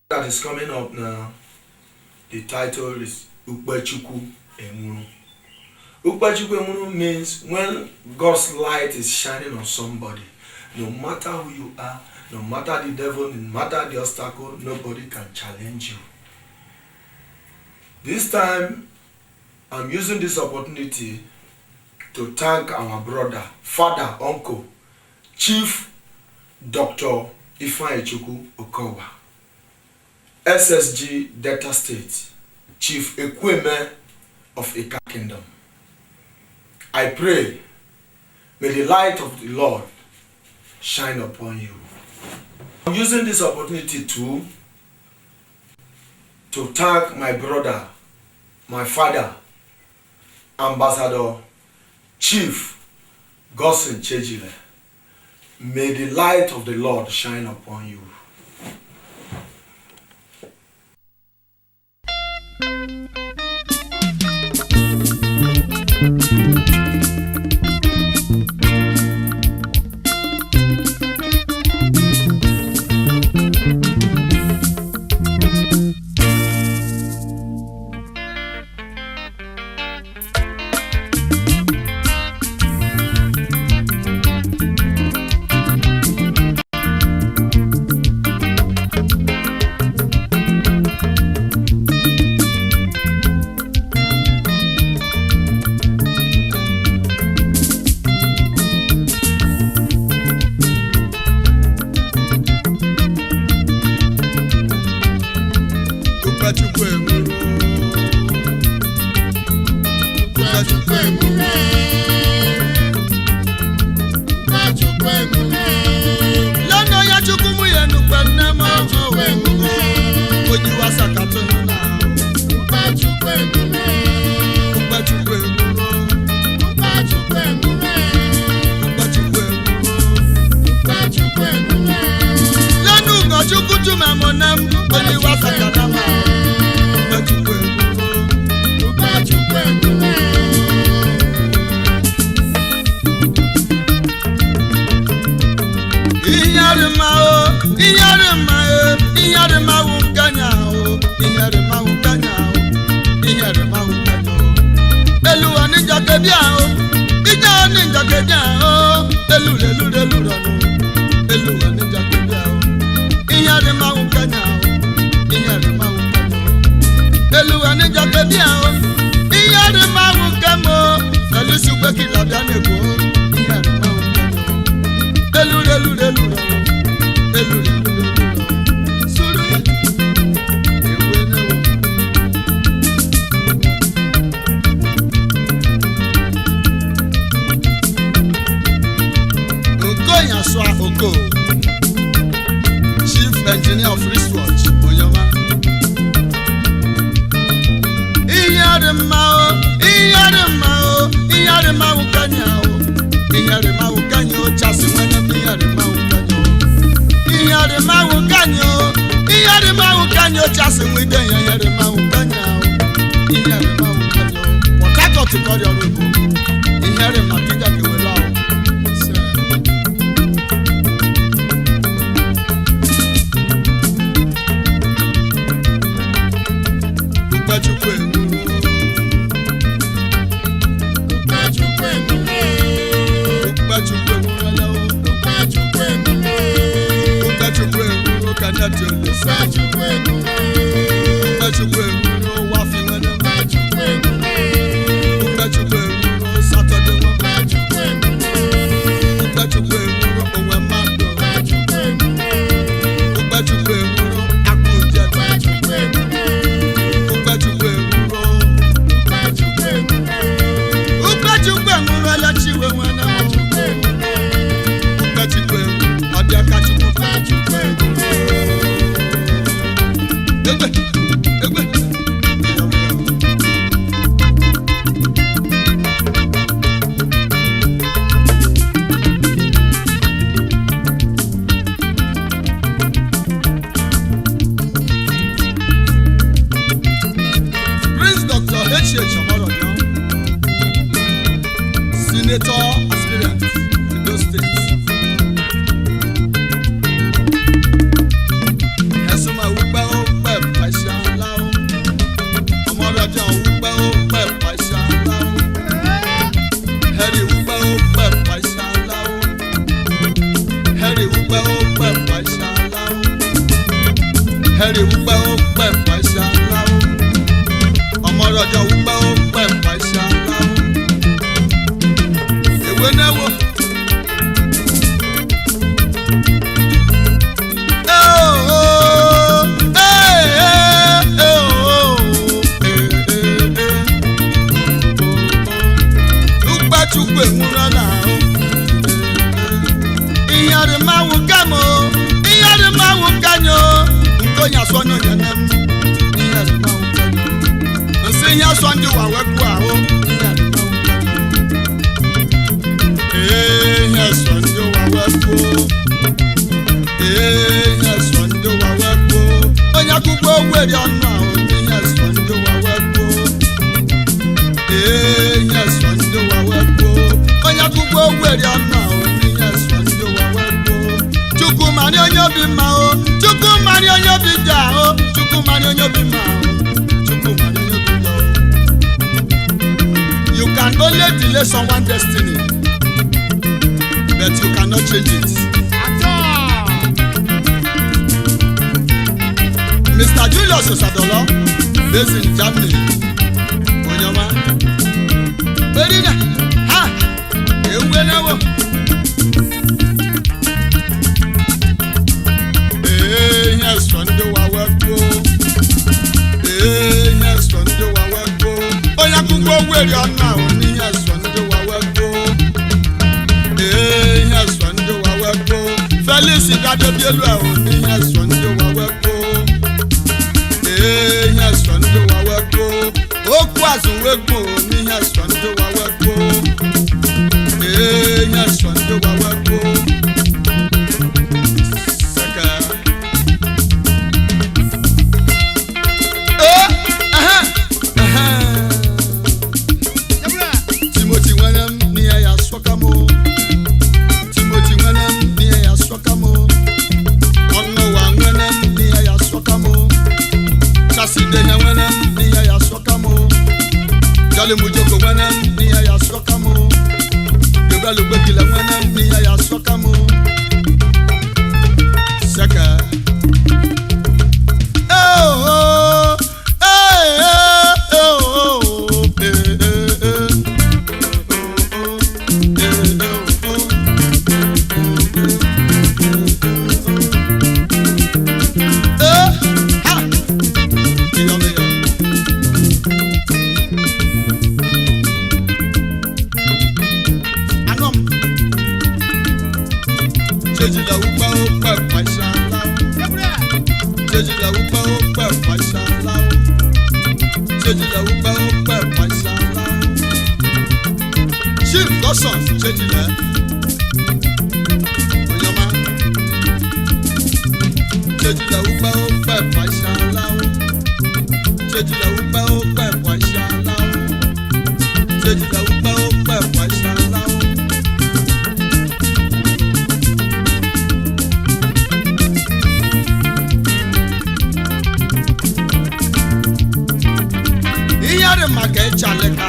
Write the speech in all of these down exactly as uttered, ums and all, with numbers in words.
that is coming up now, the title is Ukpachukwu Emuru. Ukpachukwu Emuru means when God's light is shining on somebody, no matter who you are, no matter the devil, no matter the obstacle, nobody can challenge you. This time, I'm using this opportunity to thank our brother, father, uncle, Chief Doctor Ifeanyichukwu Okowa, S S G Delta State, Chief Ekweme of Ika Kingdom. I pray, may the light of the Lord shine upon you. I'm using this opportunity to, to thank my brother, my father, Ambassador Chief Godson Chejile. May the light of the Lord shine upon you. Chief Engineer of Wristwatch, Onyoma. Iyare mao, iyare mao, iyare mao kanyao, iyare mao kanyo, chasi wene iyare mao kanyo, iyare mao kanyo, iyare mao kanyo, chasi wene iyare mao kanyao, iyare mao kanyo. Wakato tukori orugo, iyare makija kiwelao. Senator aspirant in those states. Esuma Ugba Harry wúgbẹ́ ó pẹ̀ pàṣẹ aláwọ̀ ọmọlọ́jọ́ wúgbẹ́ ó pẹ̀ pàṣẹ aláwọ̀ èwe náà wò. Chukwu enwurọla o ihe dị mmanwụ kam o ihe dị mmanwụ kanyo nke onye asọ n'onye na m ihe dị mmanwụ kanyo nsị ihe asọ ndị ụwa wepụ ahụ ihe dị mmanwụ kanyo ee ihe asọ ndị ụwa wepụ ee ihe asọ ndị ụwa wepụ onye akwụkwọ ogweri ọnụ ahụ ihe asọ ndị ụwa wepụ ee ihe asọ ndị ụwa wepụ onye akwụkwọ ogweri ọnụ ahụ ihe asọ ndị ụwa wepụ Chukwu mara onye obi mma o Chukwu mara onye obi dị ahụ Chukwu mara onye obi mma ahụ Chukwu mara onye obi dị ahụ. You can only delay someone's destiny but you cannot change it. Mister Julius Osadolo based in Germany Onyoma Berina ha ewe na wo eh yes ndo wa wepo eh yes ndo wa wepo oya kugo weri ona oni yes ndo wa wepo eh yes ndo wa wepo Felix Dadobielu oni yes ndo wa wepo eh yes ndo wa wepo okwu azunwegbo oni yes ndo wa wepo eh yes ndo wa wepo saka eh aha aha Timothy wanam ni ya swakamo Timothy wanam ni ya swakamo ono wa wanam ni ya swakamo Kasi de wanam ni ya swakamo Jale mujoko wanam ni ya swakamo Gebalo bekila wanam ni ya swakamo Saka oh oh eh oh oh eh Jeji la upa upa pashala Jeji la upa upa pashala Jeji la upa upa pashala Chief Dawson Jeji la Onyoma Jeji la upa upa pashala Jeji la upa upa pashala Jeji la upa upa pashala Iyare maka echaleka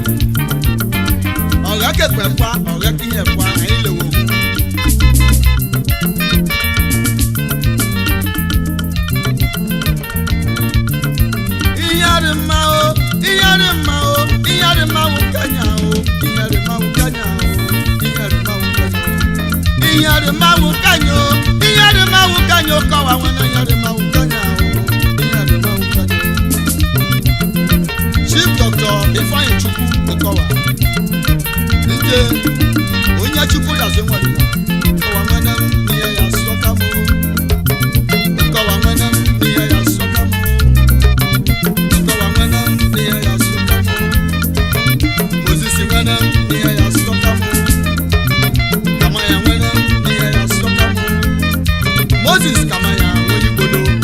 ọ̀rẹ́ kẹpẹ pa ọ̀rẹ́ kíyẹ pa ẹ̀yin lè wò. Iyare ma o iyare ma o iyare ma wo kanya o iyare ma wo kanya o iyare ma wo kanya o iyare ma wo kanya o iyare ma wo kanya o kọ wa wọn náà iyare ma wo kanya o iyare ma wo kanya o. Chief Doctor Ifeanyi Chukwu Okowa Nje onye Chukwu ya zo nwere Okowa nwene m n'ihe ya sọka m Okowa nwene m n'ihe ya sọka m Okowa nwene m n'ihe ya sọka m Moses nwene m n'ihe ya sọka m Kamaya nwene m n'ihe ya sọka m Moses Kamaya onye Igbodo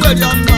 were ya